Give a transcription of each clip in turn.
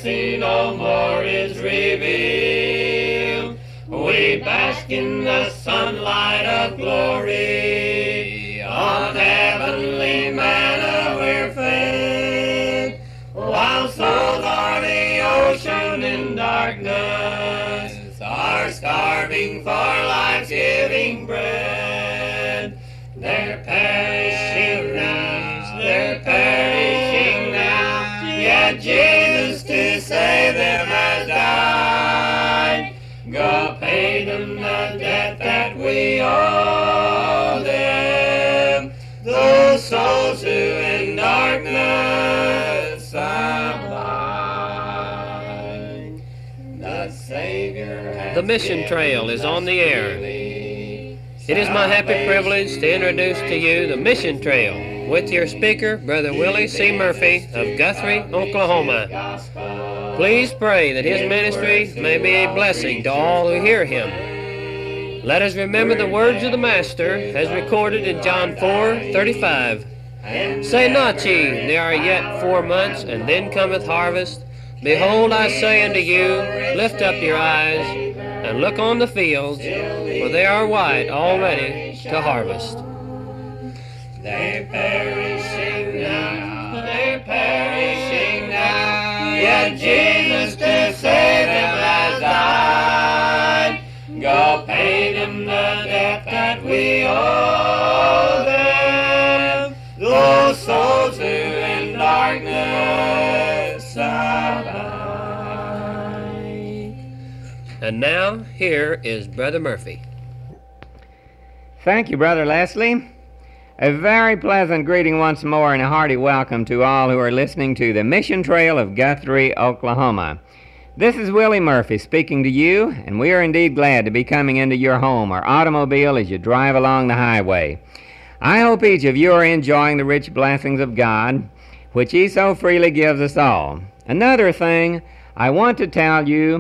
mercy no more is revealed. We bask in the sunlight of glory. On heavenly manna we're fed, while souls are the ocean in darkness, are starving for life's giving bread. They're perishing now, they're perishing now, yet Jesus to save them has died. Go pay them the debt that we owe them, those souls who in darkness abide. The Savior has The mission trail is on the air. It is my happy privilege to introduce to you the Mission Trail with your speaker, Brother Willie C. Murphy of Guthrie, Oklahoma. Please pray that his ministry may be a blessing to all who hear him. Let us remember the words of the Master as recorded in John 4:35. Say not ye, there are yet 4 months, and then cometh harvest. Behold, I say unto you, lift up your eyes, and look on the fields, for they are white already to harvest. They're perishing now, they're perishing now, yet Jesus to save them has died. Go pay them the debt that we owe them, those souls who in darkness abide. And now, here is Brother Murphy. Thank you, Brother Leslie. A very pleasant greeting once more and a hearty welcome to all who are listening to the Mission Trail of Guthrie, Oklahoma. This is Willie Murphy speaking to you, and we are indeed glad to be coming into your home or automobile as you drive along the highway. I hope each of you are enjoying the rich blessings of God, which He so freely gives us all. Another thing I want to tell you,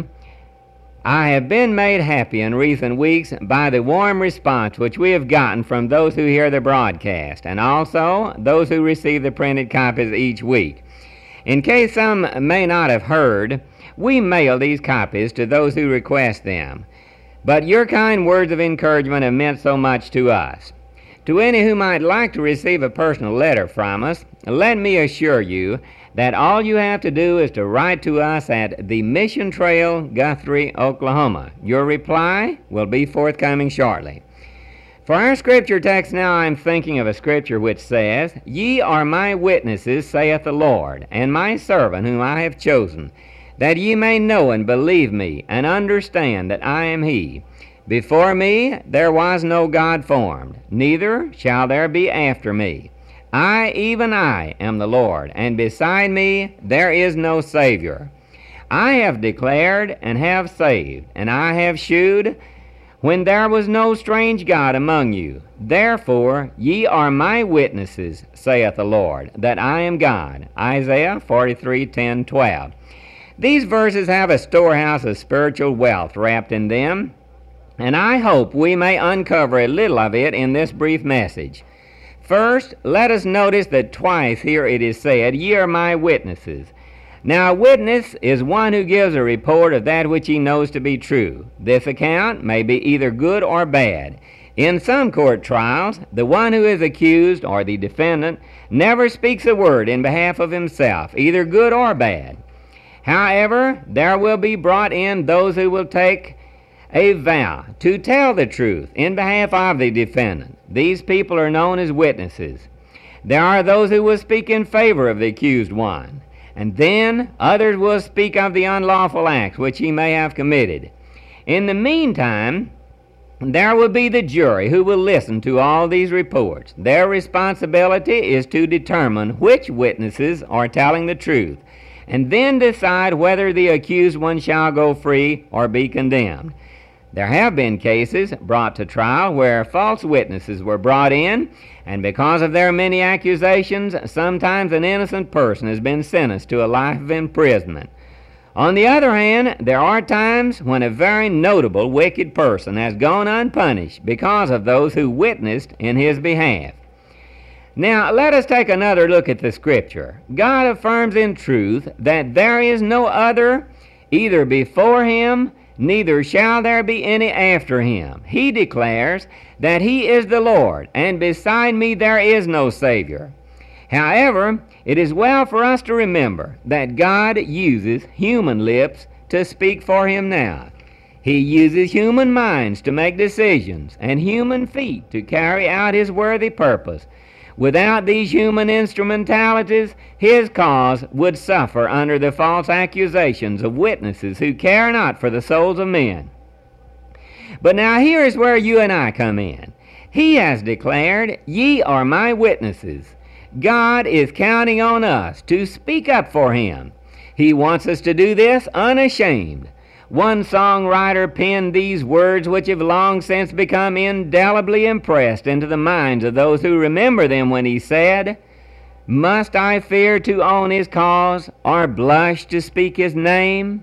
I have been made happy in recent weeks by the warm response which we have gotten from those who hear the broadcast, and also those who receive the printed copies each week. In case some may not have heard, we mail these copies to those who request them. But your kind words of encouragement have meant so much to us. To any who might like to receive a personal letter from us, let me assure you that all you have to do is to write to us at the Mission Trail, Guthrie, Oklahoma. Your reply will be forthcoming shortly. For our scripture text now, I'm thinking of a scripture which says, Ye are my witnesses, saith the Lord, and my servant whom I have chosen, that ye may know and believe me, and understand that I am He. Before me there was no God formed, neither shall there be after me. I, even I, am the Lord, and beside me there is no Savior. I have declared and have saved, and I have shewed when there was no strange God among you. Therefore ye are my witnesses, saith the Lord, that I am God. Isaiah 43:10-12. These verses have a storehouse of spiritual wealth wrapped in them, and I hope we may uncover a little of it in this brief message. First, let us notice that twice here it is said, Ye are my witnesses. Now, a witness is one who gives a report of that which he knows to be true. This account may be either good or bad. In some court trials, the one who is accused, or the defendant, never speaks a word in behalf of himself, either good or bad. However, there will be brought in those who will take a vow to tell the truth in behalf of the defendant. These people are known as witnesses. There are those who will speak in favor of the accused one, and then others will speak of the unlawful acts which he may have committed. In the meantime, there will be the jury who will listen to all these reports. Their responsibility is to determine which witnesses are telling the truth, and then decide whether the accused one shall go free or be condemned. There have been cases brought to trial where false witnesses were brought in, and because of their many accusations, sometimes an innocent person has been sentenced to a life of imprisonment. On the other hand, there are times when a very notable wicked person has gone unpunished because of those who witnessed in his behalf. Now, let us take another look at the Scripture. God affirms in truth that there is no other either before him, neither shall there be any after him. He declares that he is the Lord, and beside me there is no Savior. However, it is well for us to remember that God uses human lips to speak for him now. He uses human minds to make decisions, and human feet to carry out his worthy purpose. Without these human instrumentalities, his cause would suffer under the false accusations of witnesses who care not for the souls of men. But now here is where you and I come in. He has declared, "Ye are my witnesses." God is counting on us to speak up for him. He wants us to do this unashamed. One songwriter penned these words which have long since become indelibly impressed into the minds of those who remember them when he said, "Must I fear to own his cause, or blush to speak his name?"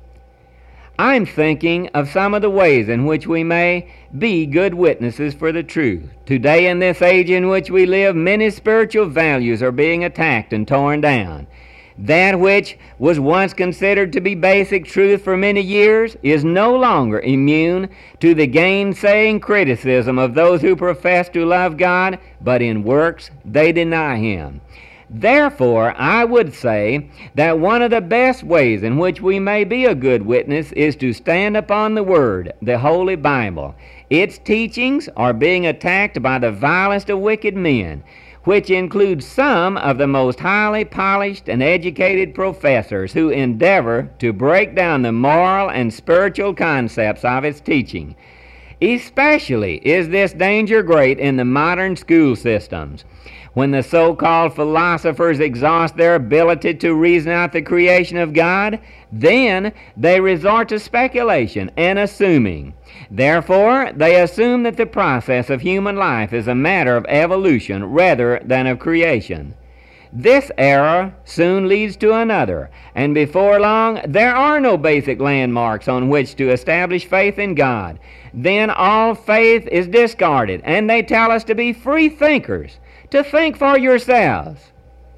I'm thinking of some of the ways in which we may be good witnesses for the truth. Today, in this age in which we live, many spiritual values are being attacked and torn down. That which was once considered to be basic truth for many years is no longer immune to the gainsaying criticism of those who profess to love God, but in works they deny him. Therefore, I would say that one of the best ways in which we may be a good witness is to stand upon the Word, the Holy Bible. Its teachings are being attacked by the vilest of wicked men, which includes some of the most highly polished and educated professors who endeavor to break down the moral and spiritual concepts of its teaching. Especially is this danger great in the modern school systems. When the so-called philosophers exhaust their ability to reason out the creation of God, then they resort to speculation and assuming. Therefore, they assume that the process of human life is a matter of evolution rather than of creation. This error soon leads to another, and before long there are no basic landmarks on which to establish faith in God. Then all faith is discarded, and they tell us to be free thinkers, to think for yourselves.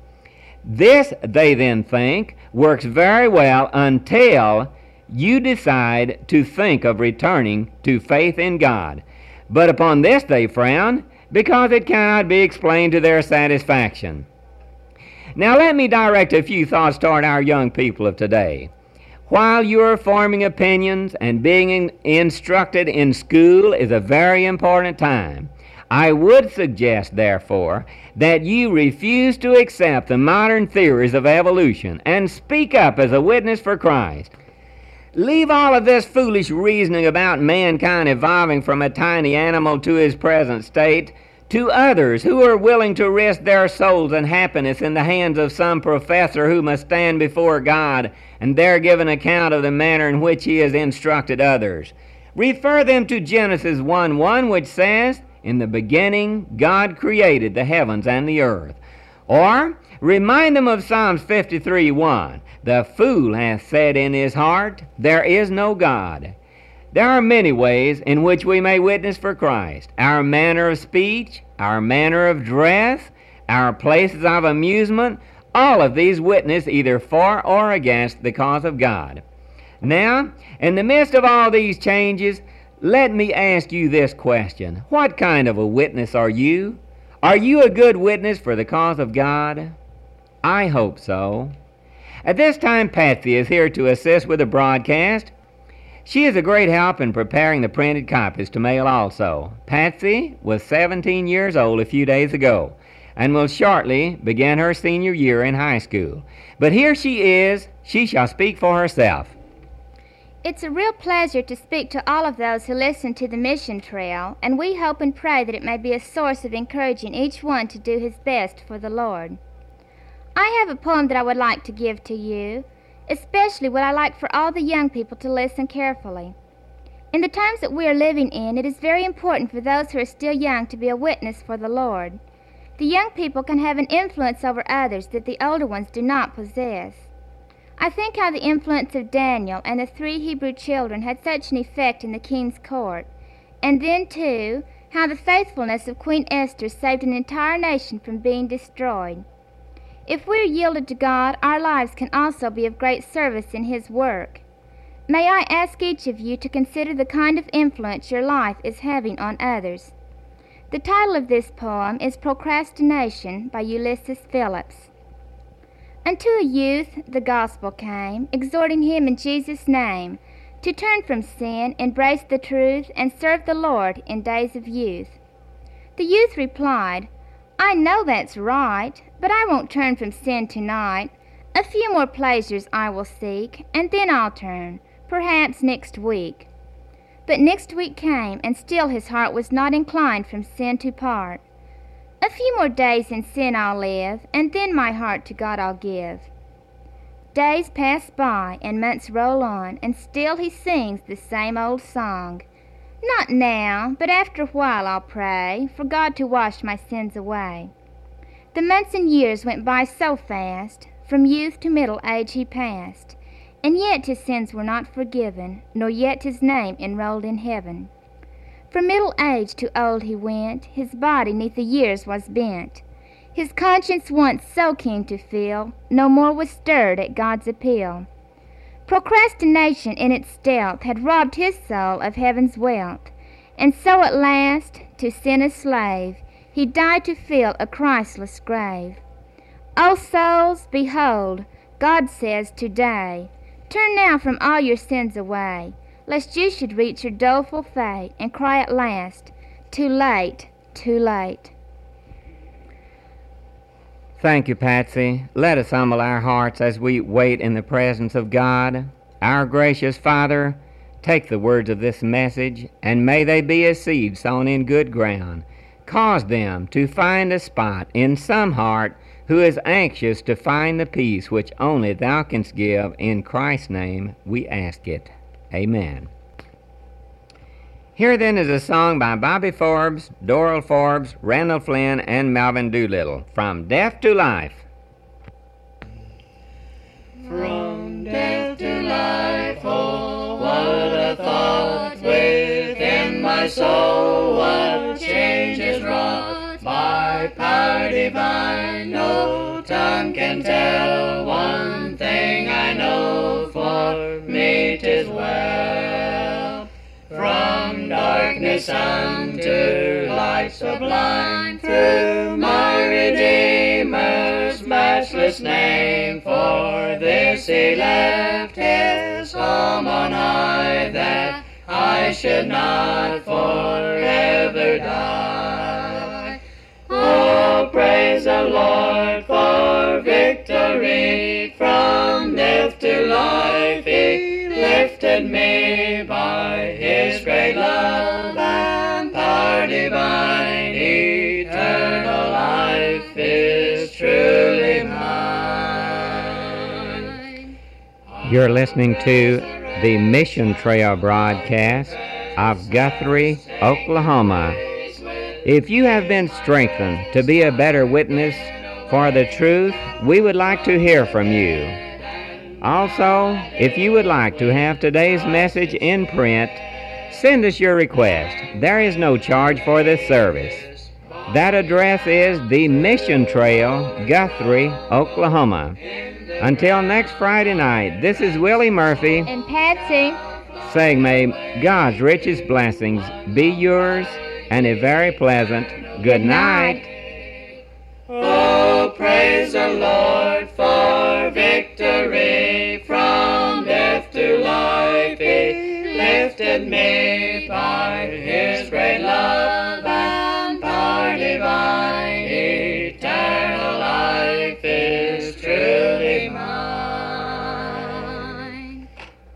This, they then think, works very well until you decide to think of returning to faith in God. But upon this they frown, because it cannot be explained to their satisfaction. Now let me direct a few thoughts toward our young people of today. While you are forming opinions and being instructed in school is a very important time, I would suggest, therefore, that you refuse to accept the modern theories of evolution and speak up as a witness for Christ. Leave all of this foolish reasoning about mankind evolving from a tiny animal to his present state to others who are willing to risk their souls and happiness in the hands of some professor who must stand before God and there give an account of the manner in which he has instructed others. Refer them to Genesis 1:1, which says, "In the beginning God created the heavens and the earth." Or remind them of Psalms 53:1, "The fool hath said in his heart, there is no God." There are many ways in which we may witness for Christ. Our manner of speech, our manner of dress, our places of amusement, all of these witness either for or against the cause of God. Now, in the midst of all these changes, let me ask you this question. What kind of a witness are you? Are you a good witness for the cause of God? I hope so. At this time, Patsy is here to assist with the broadcast. She is a great help in preparing the printed copies to mail also. Patsy was 17 years old a few days ago and will shortly begin her senior year in high school. But here she is. She shall speak for herself. It's a real pleasure to speak to all of those who listen to the Mission Trail, and we hope and pray that it may be a source of encouraging each one to do his best for the Lord. I have a poem that I would like to give to you. Especially would I like for all the young people to listen carefully. In the times that we are living in, it is very important for those who are still young to be a witness for the Lord. The young people can have an influence over others that the older ones do not possess. I think how the influence of Daniel and the 3 Hebrew children had such an effect in the king's court. And then, too, how the faithfulness of Queen Esther saved an entire nation from being destroyed. If we're yielded to God, our lives can also be of great service in His work. May I ask each of you to consider the kind of influence your life is having on others. The title of this poem is Procrastination by Ulysses Phillips. Unto a youth the gospel came, exhorting him in Jesus' name to turn from sin, embrace the truth, and serve the Lord in days of youth. The youth replied, I know that's right, but I won't turn from sin tonight. A few more pleasures I will seek, and then I'll turn, perhaps next week. But next week came, and still his heart was not inclined from sin to part. A few more days in sin I'll live, and then my heart to God I'll give. Days pass by, and months roll on, and still he sings the same old song. Not now, but after a while I'll pray for God to wash my sins away. The months and years went by so fast, from youth to middle age he passed, and yet his sins were not forgiven, nor yet his name enrolled in heaven. From middle age to old he went, his body 'neath the years was bent. His conscience once so keen to feel, no more was stirred at God's appeal. Procrastination in its stealth had robbed his soul of heaven's wealth, and so at last, to sin a slave, he died to fill a Christless grave. O souls, behold, God says today, turn now from all your sins away, lest you should reach your doleful fate and cry at last, too late, too late. Thank you, Patsy. Let us humble our hearts as we wait in the presence of God. Our gracious Father, take the words of this message, and may they be as seed sown in good ground. Cause them to find a spot in some heart who is anxious to find the peace which only Thou canst give. In Christ's name we ask it. Amen. Here then is a song by Bobby Forbes, Doral Forbes, Randall Flynn, and Melvin Doolittle, From Death to Life. From death to life, oh, what a thought within my soul, what change is wrought by power divine. No tongue can tell, one thing I know, for me 'tis well. From darkness unto light sublime, through my Redeemer's matchless name, for this he left his home on high, that I should not forever die. Oh, praise the Lord for victory, from death to life he lifted me by his great love and power divine. Eternal life is truly mine. You're listening to the Mission Trail broadcast of Guthrie, Oklahoma. If you have been strengthened to be a better witness for the truth, we would like to hear from you. Also, if you would like to have today's message in print, send us your request. There is no charge for this service. That address is the Mission Trail, Guthrie, Oklahoma. Until next Friday night, this is Willie Murphy And Patsy, saying may God's richest blessings be yours, and a very pleasant good night. Oh, praise the Lord for victory, from death to life he lifted me